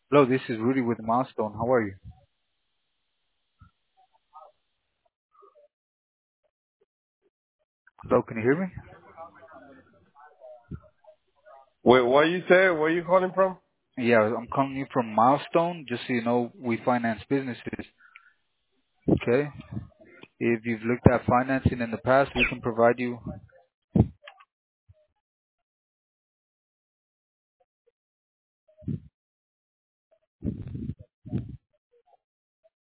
Hello, this is Rudy with Milestone. How are you? Hello, can you hear me? Wait, what you say? Where you calling from? Yeah, I'm calling you from Milestone. Just so you know, we finance businesses. Okay. If you've looked at financing in the past, we can provide you.